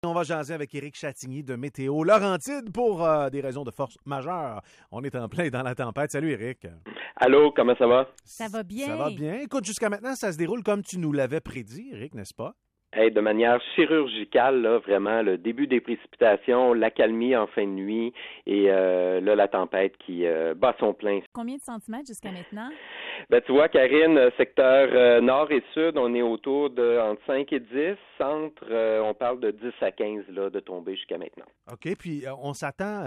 On va jaser avec Éric Chatigny de Météo Laurentides pour des raisons de force majeure. On est en plein dans la tempête. Salut Éric. Allô, comment ça va? Ça va bien. Ça va bien. Écoute, jusqu'à maintenant, ça se déroule comme tu nous l'avais prédit, Éric, n'est-ce pas? Hey, de manière chirurgicale, là, vraiment, le début des précipitations, l'accalmie en fin de nuit et là, la tempête qui bat son plein. Combien de centimètres jusqu'à maintenant? Ben, tu vois, Karine, secteur nord et sud, on est autour de entre 5 et 10. Centre, on parle de 10 à 15 là, de tomber jusqu'à maintenant. OK, puis on s'attend,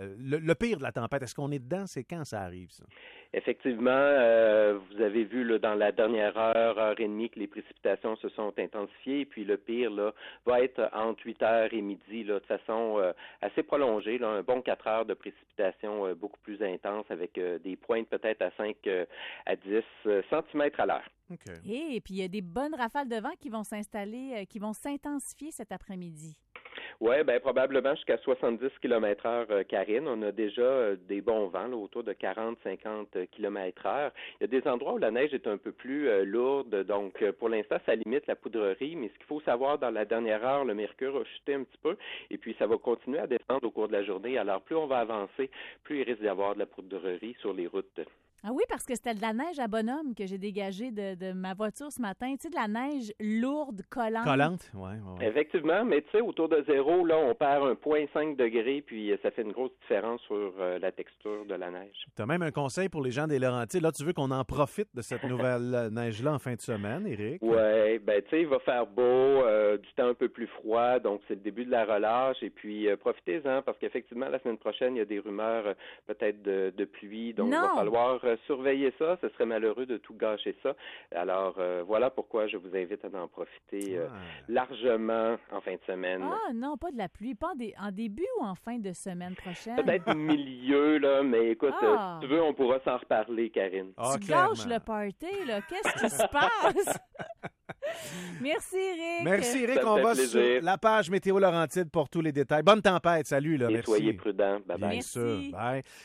le pire de la tempête, est-ce qu'on est dedans? C'est quand ça arrive, ça? Effectivement, vous avez vu là, dans la dernière heure et demie que les précipitations se sont intensifiées. Puis le pire là, va être entre 8 heures et midi, là, de façon assez prolongée, là, un bon 4 heures de précipitations beaucoup plus intenses avec des pointes peut-être à 5 à 10 centimètres à l'heure. OK. Et puis, il y a des bonnes rafales de vent qui vont s'installer, qui vont s'intensifier cet après-midi. Oui, bien probablement jusqu'à 70 km/h, Karine. On a déjà des bons vents là, autour de 40-50 km/h. Il y a des endroits où la neige est un peu plus lourde, donc pour l'instant, ça limite la poudrerie, mais ce qu'il faut savoir, dans la dernière heure, le mercure a chuté un petit peu, et puis ça va continuer à descendre au cours de la journée. Alors, plus on va avancer, plus il risque d'y avoir de la poudrerie sur les routes. Ah oui, parce que c'était de la neige à bonhomme que j'ai dégagée de ma voiture ce matin. Tu sais, de la neige lourde, collante. Collante? Oui. Effectivement, mais tu sais, autour de zéro, là, on perd 1,5 degré, puis ça fait une grosse différence sur la texture de la neige. Tu as même un conseil pour les gens des Laurentides. Là, tu veux qu'on en profite de cette nouvelle neige-là en fin de semaine, Éric? Oui, ben tu sais, il va faire beau, du temps un peu plus froid, donc c'est le début de la relâche, et puis profitez-en, parce qu'effectivement, la semaine prochaine, il y a des rumeurs peut-être de pluie, donc il va falloir surveiller ça. Ce serait malheureux de tout gâcher ça. Alors, voilà pourquoi je vous invite à en profiter largement en fin de semaine. Ah non, pas de la pluie. Pas en début ou en fin de semaine prochaine? Peut-être au milieu, là, mais écoute, si tu veux, on pourra s'en reparler, Karine. Tu gâches le party, là. Qu'est-ce qui se passe? Merci, Éric. Merci, Éric. On va sur la page Météo Laurentides pour tous les détails. Bonne tempête. Salut, là. Et merci. Soyez prudents. Bye-bye. Bien sûr. Bye.